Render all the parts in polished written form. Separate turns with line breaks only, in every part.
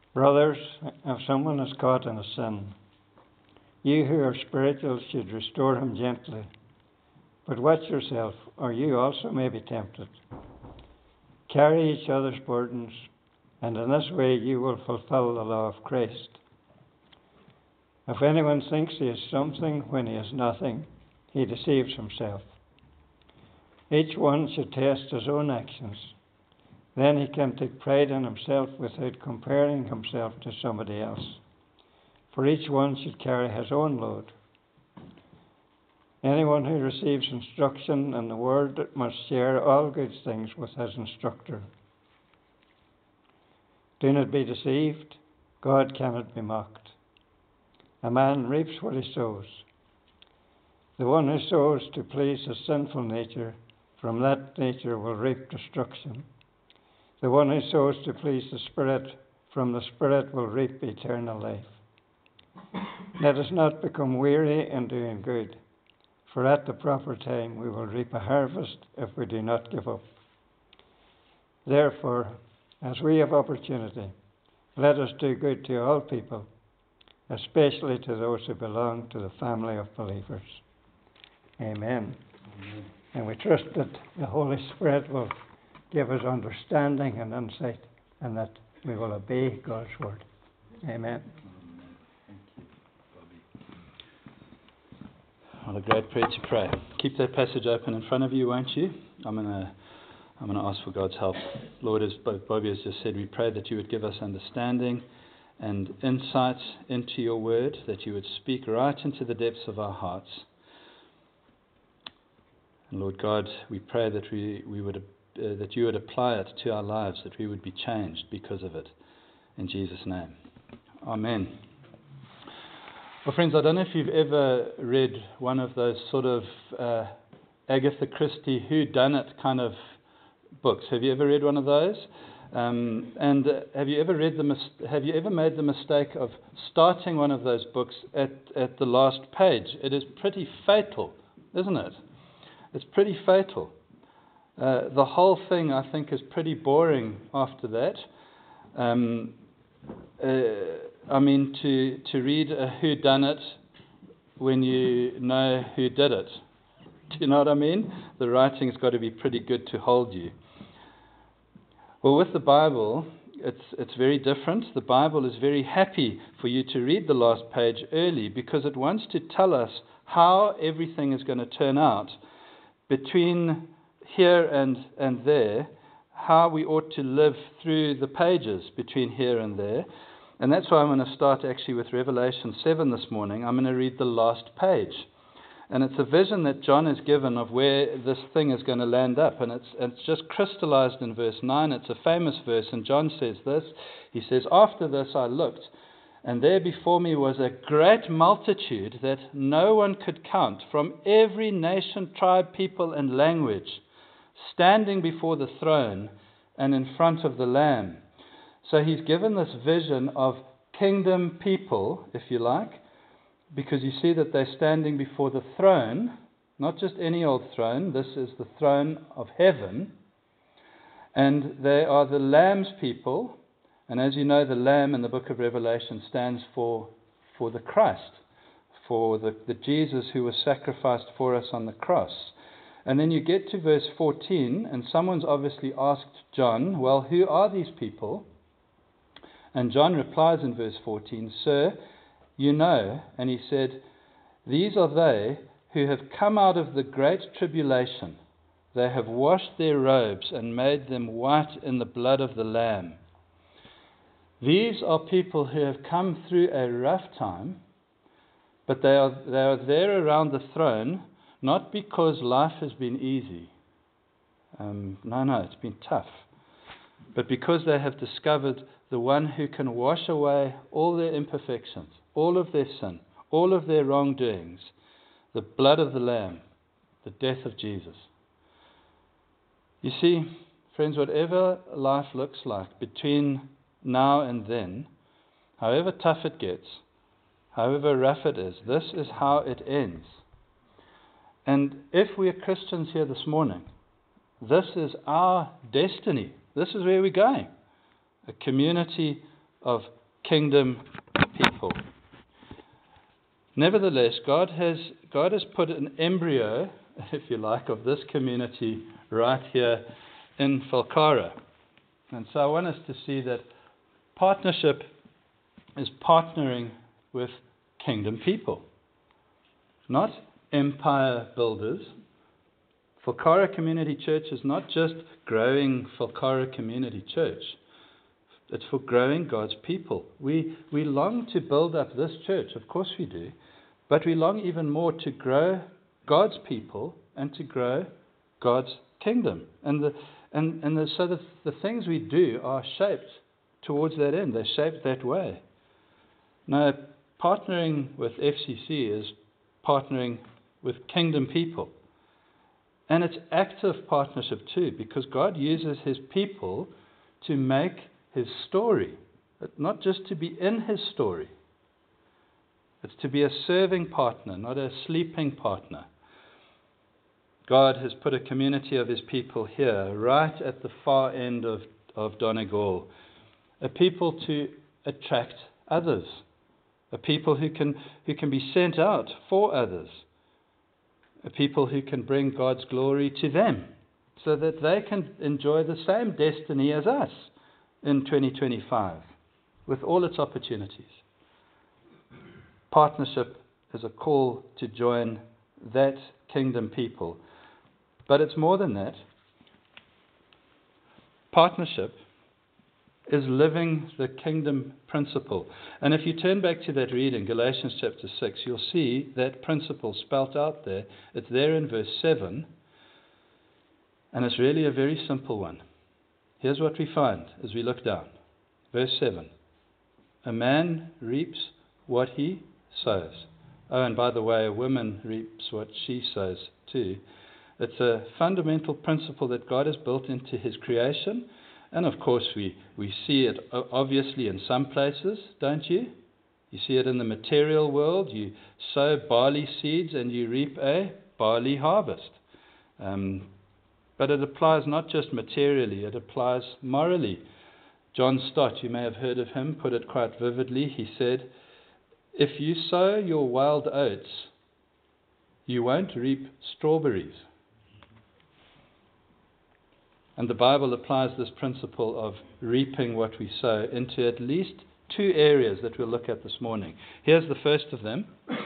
Brothers, if someone is caught in a sin, you who are spiritual should restore him gently. But watch yourself, or you also may be tempted. Carry each other's burdens, and in this way you will fulfill the law of Christ. If anyone thinks he is something when he is nothing, he deceives himself. Each one should test his own actions. Then he can take pride in himself without comparing himself to somebody else. For each one should carry his own load. Anyone who receives instruction in the word must share all good things with his instructor. Do not be deceived. God cannot be mocked. A man reaps what he sows. The one who sows to please his sinful nature, from that nature will reap destruction. The one who sows to please the Spirit, from the Spirit will reap eternal life. Let us not become weary in doing good, for at the proper time we will reap a harvest if we do not give up. Therefore, as we have opportunity, let us do good to all people, especially to those who belong to the family of believers. Amen. Amen. And we trust that the Holy Spirit will give us understanding and insight, and that we will obey God's word. Amen.
What a great prayer to pray. Keep that passage open in front of you, won't you? I'm going to ask for God's help. Lord, as Bobby has just said, we pray that you would give us understanding and insights into your word, that you would speak right into the depths of our hearts. And Lord God, we pray that that you would apply it to our lives, that we would be changed because of it. In Jesus' name. Amen. Well, friends, I don't know if you've ever read one of those sort of Agatha Christie whodunit kind of books. Have you ever read one of those? And have you ever made the mistake of starting one of those books at the last page? It is pretty fatal, isn't it? It's pretty fatal. The whole thing, I think, is pretty boring after that. To read a whodunit when you know who did it. Do you know what I mean? The writing's got to be pretty good to hold you. Well, with the Bible, it's very different. The Bible is very happy for you to read the last page early because it wants to tell us how everything is going to turn out between here and there, how we ought to live through the pages between here and there. And that's why I'm going to start actually with Revelation 7 this morning. I'm going to read the last page. And it's a vision that John has given of where this thing is going to land up. And it's just crystallized in verse 9. It's a famous verse. And John says this. He says, "After this I looked, and there before me was a great multitude that no one could count, from every nation, tribe, people, and language, standing before the throne and in front of the Lamb." So he's given this vision of kingdom people, if you like, because you see that they're standing before the throne, not just any old throne. This is the throne of heaven. And they are the Lamb's people. And as you know, the Lamb in the book of Revelation stands for the Christ, for the Jesus who was sacrificed for us on the cross. And then you get to verse 14, and someone's obviously asked John, well, who are these people? And John replies in verse 14, "Sir, you know." And he said, "These are they who have come out of the great tribulation. They have washed their robes and made them white in the blood of the Lamb." These are people who have come through a rough time, but they are there around the throne, not because life has been easy. No, it's been tough. But because they have discovered the one who can wash away all their imperfections, all of their sin, all of their wrongdoings, the blood of the Lamb, the death of Jesus. You see, friends, whatever life looks like between now and then, however tough it gets, however rough it is, this is how it ends. And if we are Christians here this morning, this is our destiny. This is where we're going. A community of kingdom people. Nevertheless, God has put an embryo, if you like, of this community right here in Falkara. And so I want us to see that partnership is partnering with kingdom people, not empire builders. Falkara Community Church is not just growing Falkara Community Church. It's for growing God's people. We long to build up this church, of course we do, but we long even more to grow God's people and to grow God's kingdom. So the things we do are shaped towards that end. They're shaped that way. Now, partnering with FCC is partnering with kingdom people. And it's active partnership too, because God uses His people to make His story, not just to be in His story. It's to be a serving partner, not a sleeping partner. God has put a community of His people here, right at the far end of Donegal, a people to attract others, a people who can be sent out for others, a people who can bring God's glory to them, so that they can enjoy the same destiny as us in 2025, with all its opportunities. Partnership is a call to join that kingdom people. But it's more than that. Partnership is living the kingdom principle. And if you turn back to that reading, Galatians chapter 6, you'll see that principle spelt out there. It's there in verse 7, and it's really a very simple one. Here's what we find as we look down. Verse 7. A man reaps what he sows. Oh, and by the way, a woman reaps what she sows too. It's a fundamental principle that God has built into His creation. And of course, we see it obviously in some places, don't you? You see it in the material world. You sow barley seeds and you reap a barley harvest. But it applies not just materially, it applies morally. John Stott, you may have heard of him, put it quite vividly. He said, if you sow your wild oats, you won't reap strawberries. And the Bible applies this principle of reaping what we sow into at least two areas that we'll look at this morning. Here's the first of them.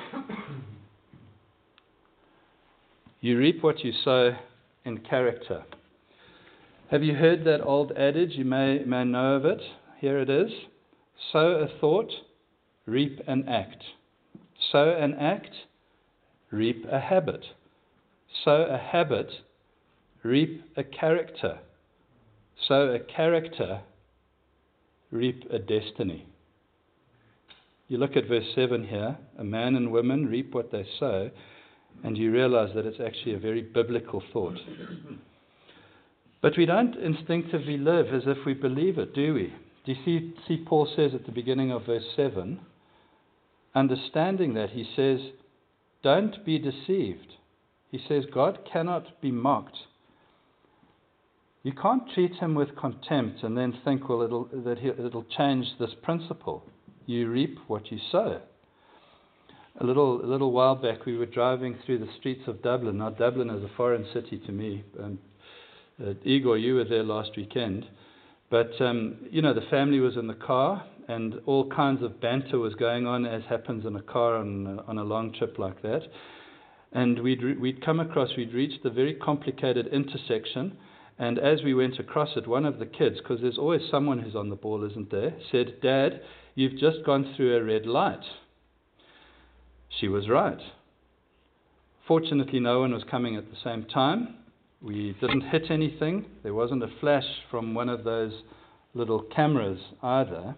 You reap what you sow in character. Have you heard that old adage? You may know of it. Here it is. Sow a thought, reap an act. Sow an act, reap a habit. Sow a habit, reap a character. Sow a character, reap a destiny. You look at verse 7 here, a man and woman reap what they sow, and you realize that it's actually a very biblical thought. But we don't instinctively live as if we believe it, do we? Do you see Paul says at the beginning of verse 7, understanding that, he says, don't be deceived. He says, God cannot be mocked. You can't treat Him with contempt and then think, well, it'll change this principle. You reap what you sow. A little while back, we were driving through the streets of Dublin. Now, Dublin is a foreign city to me. Igor, you were there last weekend. But, the family was in the car, and all kinds of banter was going on, as happens in a car on a long trip like that. And we'd reached a very complicated intersection. And as we went across it, one of the kids, because there's always someone who's on the ball, isn't there, said, Dad, you've just gone through a red light. She was right. Fortunately, no one was coming at the same time. We didn't hit anything. There wasn't a flash from one of those little cameras either.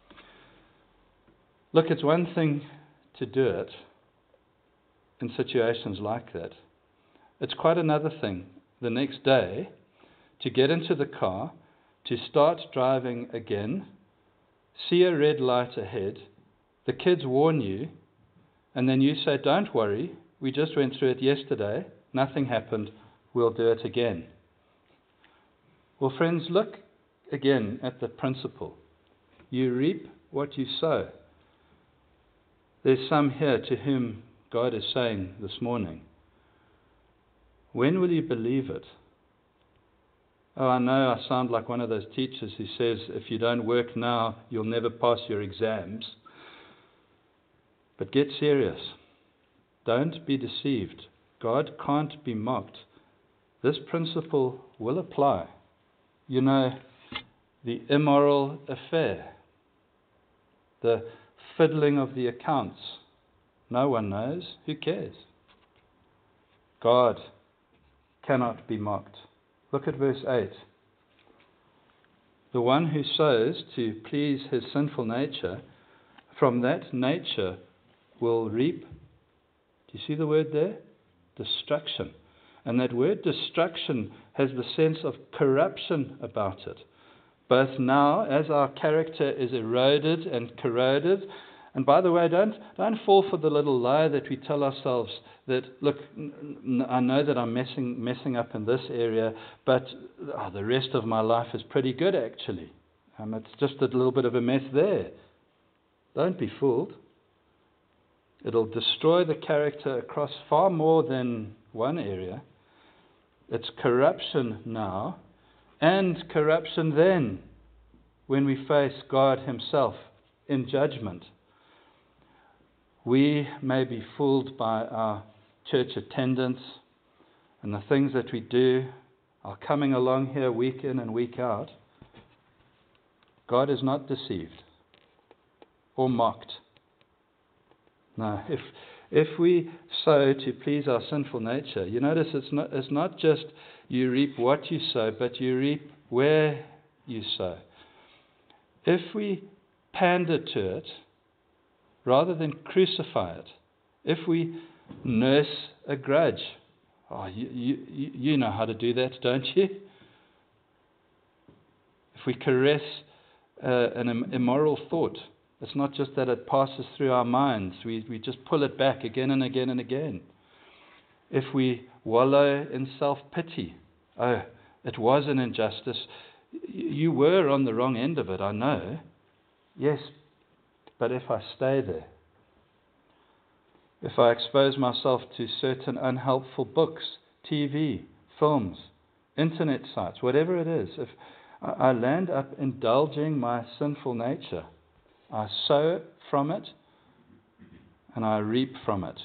Look, it's one thing to do it in situations like that. It's quite another thing the next day to get into the car, to start driving again, see a red light ahead, the kids warn you, and then you say, don't worry, we just went through it yesterday, nothing happened, we'll do it again. Well, friends, look again at the principle. You reap what you sow. There's some here to whom God is saying this morning, when will you believe it? Oh, I know I sound like one of those teachers who says, if you don't work now, you'll never pass your exams. But get serious. Don't be deceived. God can't be mocked. This principle will apply. You know, the immoral affair, the fiddling of the accounts. No one knows. Who cares? God cannot be mocked. Look at verse 8. The one who sows to please his sinful nature, from that nature will reap. Do you see the word there? Destruction. And that word destruction has the sense of corruption about it. Both now, as our character is eroded and corroded. And by the way, don't fall for the little lie that we tell ourselves that, look, I know that I'm messing up in this area, but the rest of my life is pretty good actually. It's just a little bit of a mess there. Don't be fooled. It'll destroy the character across far more than one area. It's corruption now and corruption then when we face God Himself in judgment. We may be fooled by our church attendance and the things that we do, our coming along here week in and week out. God is not deceived or mocked. No, if we sow to please our sinful nature, you notice it's not just you reap what you sow, but you reap where you sow. If we pander to it, rather than crucify it, if we nurse a grudge, you know how to do that, don't you? If we caress an immoral thought, it's not just that it passes through our minds. We just pull it back again and again and again. If we wallow in self-pity, oh, it was an injustice. You were on the wrong end of it, I know. Yes, but if I stay there, if I expose myself to certain unhelpful books, TV, films, internet sites, whatever it is, if I land up indulging my sinful nature, I sow from it and I reap from it.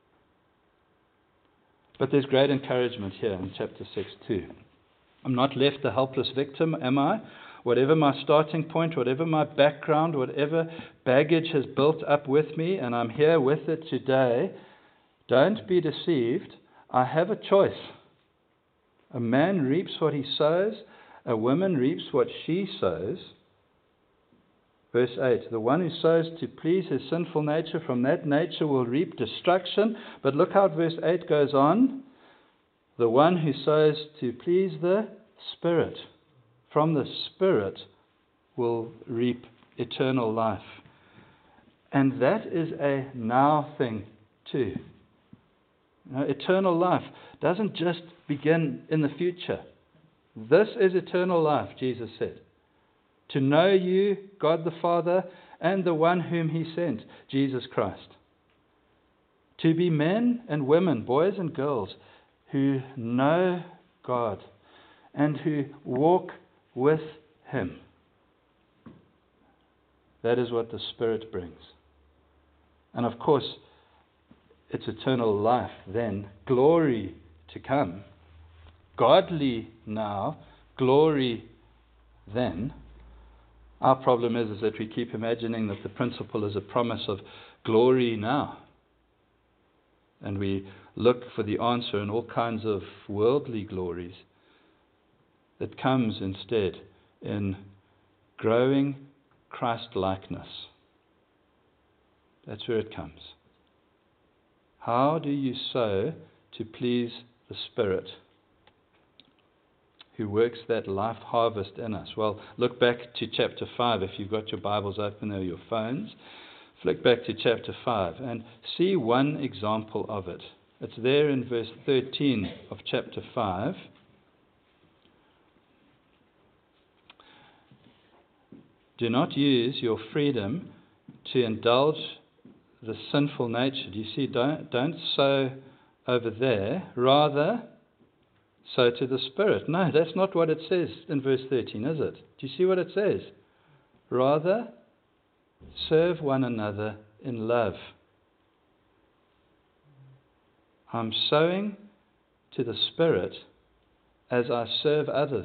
But there's great encouragement here in chapter 6 too. I'm not left a helpless victim, am I? Whatever my starting point, whatever my background, whatever baggage has built up with me, and I'm here with it today, don't be deceived. I have a choice. A man reaps what he sows. A woman reaps what she sows. Verse 8, the one who sows to please his sinful nature, from that nature will reap destruction. But look how verse 8 goes on. The one who sows to please the Spirit, from the Spirit will reap eternal life. And that is a now thing too. Eternal life doesn't just begin in the future. This is eternal life, Jesus said. To know you, God the Father, and the one whom He sent, Jesus Christ. To be men and women, boys and girls, who know God and who walk with Him. That is what the Spirit brings. And of course, it's eternal life then, glory to come, godly now, glory then. Our problem is that we keep imagining that the principle is a promise of glory now. And we look for the answer in all kinds of worldly glories. It comes instead in growing Christ-likeness. That's where it comes. How do you sow to please the Spirit who works that life harvest in us? Well, look back to chapter 5 if you've got your Bibles open or your phones. Flick back to chapter 5 and see one example of it. It's there in verse 13 of chapter 5. Do not use your freedom to indulge the sinful nature. Do you see? Don't sow over there. Rather, sow to the Spirit. No, that's not what it says in verse 13, is it? Do you see what it says? Rather, serve one another in love. I'm sowing to the Spirit as I serve others.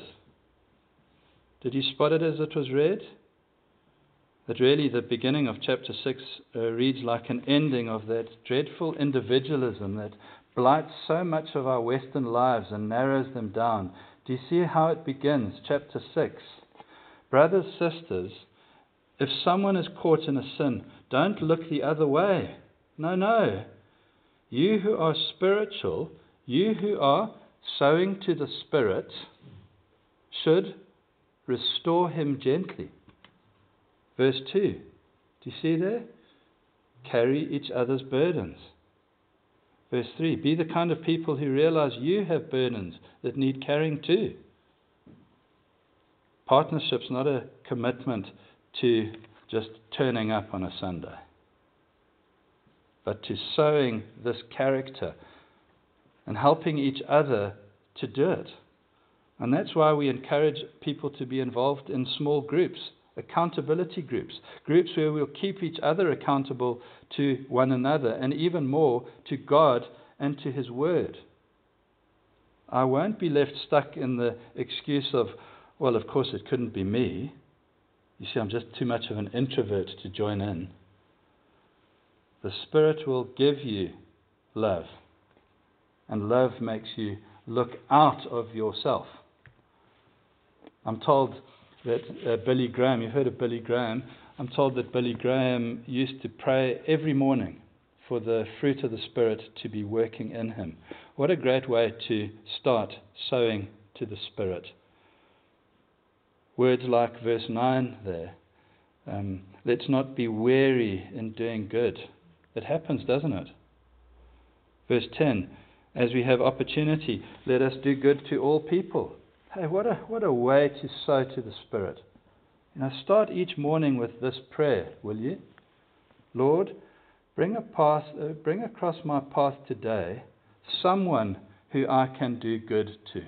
Did you spot it as it was read? That really the beginning of chapter 6 reads like an ending of that dreadful individualism that blights so much of our Western lives and narrows them down. Do you see how it begins? Chapter 6. Brothers, sisters, if someone is caught in a sin, don't look the other way. No. You who are spiritual, you who are sowing to the Spirit, should restore him gently. Verse 2. Do you see there? Carry each other's burdens. Verse 3. Be the kind of people who realize you have burdens that need carrying too. Partnership's not a commitment to just turning up on a Sunday, but to sowing this character and helping each other to do it. And that's why we encourage people to be involved in small groups, accountability groups where we'll keep each other accountable to one another, and even more to God and to His Word. I won't be left stuck in the excuse of, well, of course it couldn't be me. You see, I'm just too much of an introvert to join in. The Spirit will give you love, and love makes you look out of yourself. I'm told that Billy Graham, you've heard of Billy Graham, I'm told that Billy Graham used to pray every morning for the fruit of the Spirit to be working in him. What a great way to start sowing to the Spirit. Words like verse 9 there. Let's not be weary in doing good. It happens, doesn't it? Verse 10. As we have opportunity, let us do good to all people. Hey, what a way to sow to the Spirit. Start each morning with this prayer, will you? Lord, bring across my path today someone who I can do good to.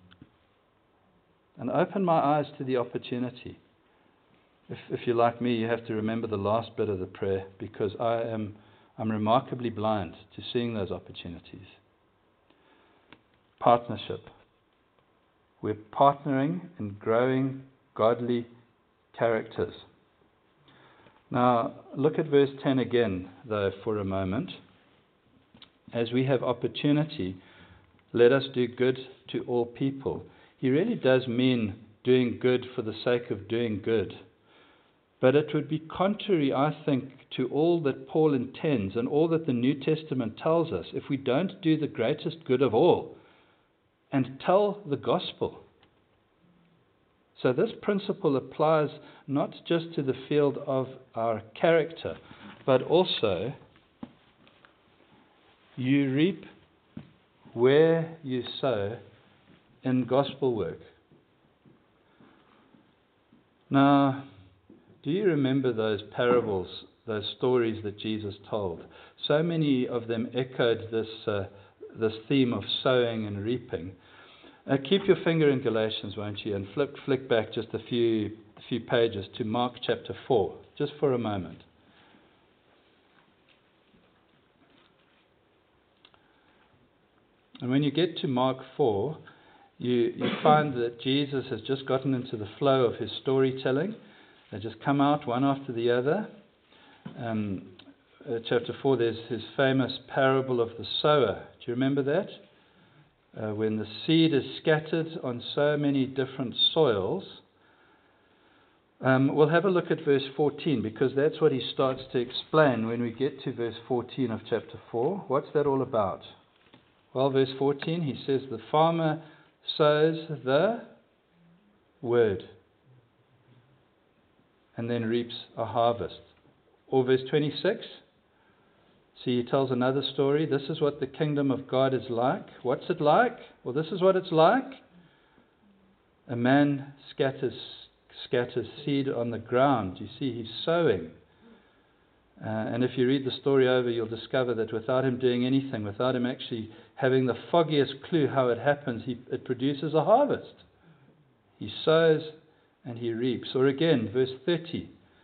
And open my eyes to the opportunity. If you're like me, you have to remember the last bit of the prayer, because I'm remarkably blind to seeing those opportunities. Partnership. We're partnering in growing godly characters. Now, look at verse 10 again, though, for a moment. As we have opportunity, let us do good to all people. He really does mean doing good for the sake of doing good. But it would be contrary, I think, to all that Paul intends and all that the New Testament tells us if we don't do the greatest good of all and tell the gospel. So this principle applies not just to the field of our character, but also you reap where you sow in gospel work. Now, do you remember those parables, those stories that Jesus told? So many of them echoed this theme of sowing and reaping. Keep your finger in Galatians, won't you, and flick back just a few pages to Mark chapter 4, just for a moment. And when you get to Mark 4, you find that Jesus has just gotten into the flow of his storytelling. They just come out one after the other. Chapter 4, there's his famous parable of the sower. Do you remember that? When the seed is scattered on so many different soils. We'll have a look at verse 14, because that's what he starts to explain when we get to verse 14 of chapter 4. What's that all about? Well, verse 14, he says, the farmer sows the word and then reaps a harvest. Or verse 26, see, he tells another story. This is what the kingdom of God is like. What's it like? Well, this is what it's like. A man scatters seed on the ground. You see, he's sowing. And if you read the story over, you'll discover that without him doing anything, without him actually having the foggiest clue how it happens, it produces a harvest. He sows and he reaps. Or again, verse 30.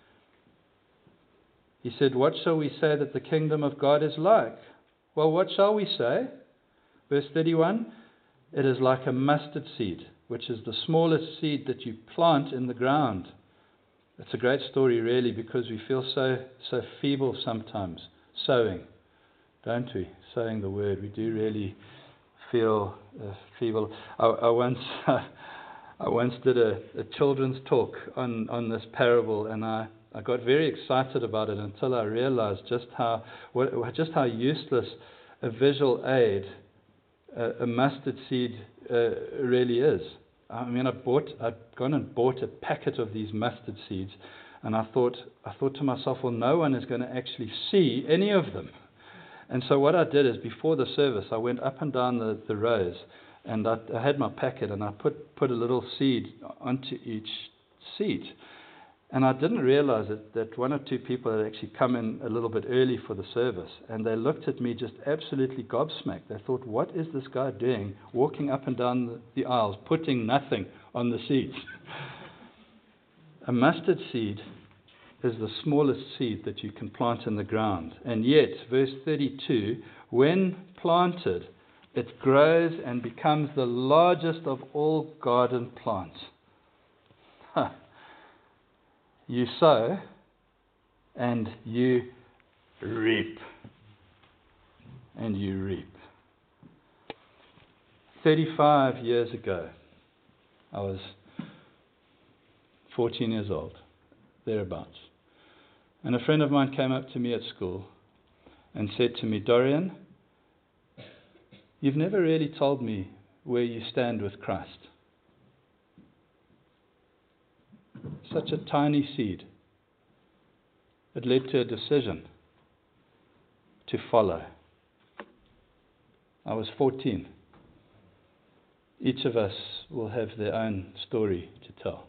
He said, "What shall we say that the kingdom of God is like?" Well, what shall we say? Verse 31, "It is like a mustard seed, which is the smallest seed that you plant in the ground." It's a great story, really, because we feel so feeble sometimes, sowing, don't we? Sowing the word. We do really feel feeble. I once did a children's talk on this parable, and I got very excited about it until I realized just how useless a visual aid a mustard seed really is. I mean, I'd gone and bought a packet of these mustard seeds, and I thought to myself, well, no one is going to actually see any of them. And so what I did is, before the service, I went up and down the rows, and I had my packet, and I put a little seed onto each seat. And I didn't realize that one or two people had actually come in a little bit early for the service, and they looked at me just absolutely gobsmacked. They thought, what is this guy doing, walking up and down the aisles, putting nothing on the seeds? A mustard seed is the smallest seed that you can plant in the ground. And yet, verse 32, when planted, it grows and becomes the largest of all garden plants. You sow and you reap. And you reap. 35 years ago, I was 14 years old, thereabouts. And a friend of mine came up to me at school and said to me, "Dorian, you've never really told me where you stand with Christ." Such a tiny seed. It led to a decision to follow. I was 14. Each of us will have their own story to tell.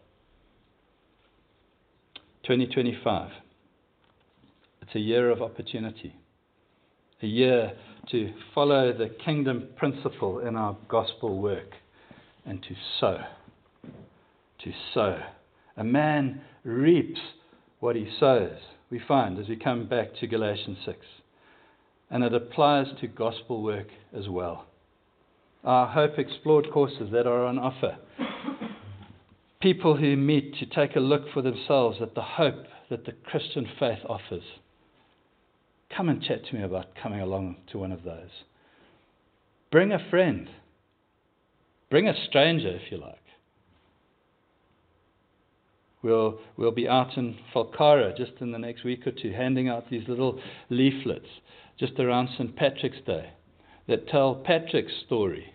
2025. It's a year of opportunity. A year to follow the kingdom principle in our gospel work and to sow. To sow. A man reaps what he sows, we find as we come back to Galatians 6. And it applies to gospel work as well. Our Hope Explored courses that are on offer. People who meet to take a look for themselves at the hope that the Christian faith offers. Come and chat to me about coming along to one of those. Bring a friend. Bring a stranger, if you like. We'll be out in Falcara just in the next week or two, handing out these little leaflets just around St. Patrick's Day that tell Patrick's story.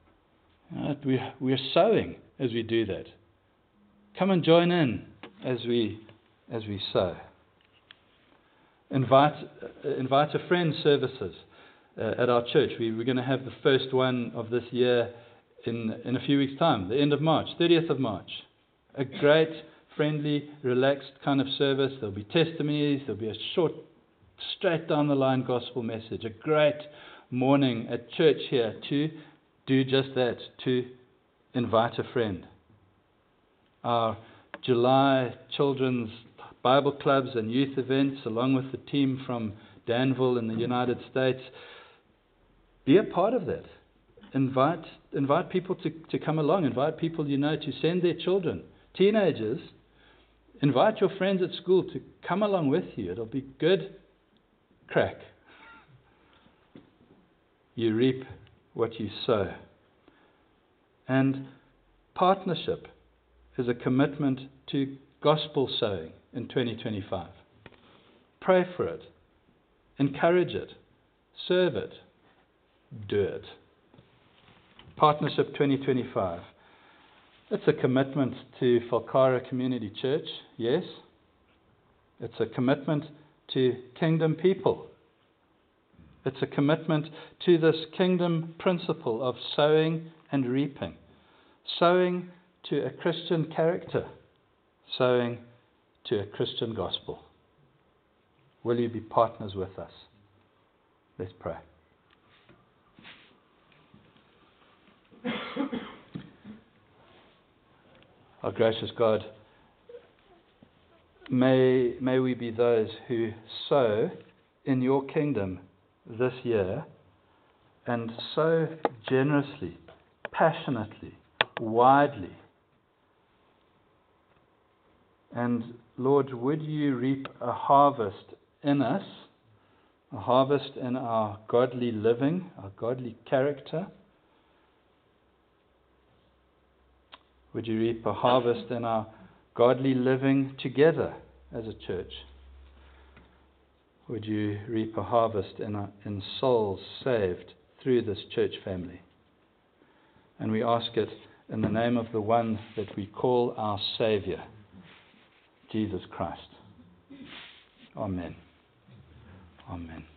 We're sowing as we do that. Come and join in as we sow. Invite a friend services at our church. We're going to have the first one of this year in a few weeks' time, the end of March, 30th of March. A great, friendly, relaxed kind of service. There'll be testimonies. There'll be a short, straight down the line gospel message. A great morning at church here to do just that, to invite a friend. Our July children's Bible clubs and youth events, along with the team from Danville in the United States, be a part of that. Invite people to come along. Invite people to send their children. Teenagers, invite your friends at school to come along with you. It'll be good crack. You reap what you sow. And partnership is a commitment to gospel sowing in 2025. Pray for it. Encourage it. Serve it. Do it. Partnership 2025. It's a commitment to Falcara Community Church, yes. It's a commitment to kingdom people. It's a commitment to this kingdom principle of sowing and reaping. Sowing to a Christian character. sowing to a Christian gospel. Will you be partners with us? Let's pray. Our gracious God, may we be those who sow in your kingdom this year, and so generously, passionately, widely. And Lord, would you reap a harvest in us, a harvest in our godly living, our godly character? Would you reap a harvest in our godly living together as a church? Would you reap a harvest in souls saved through this church family? And we ask it in the name of the one that we call our Savior, Jesus Christ. Amen. Amen.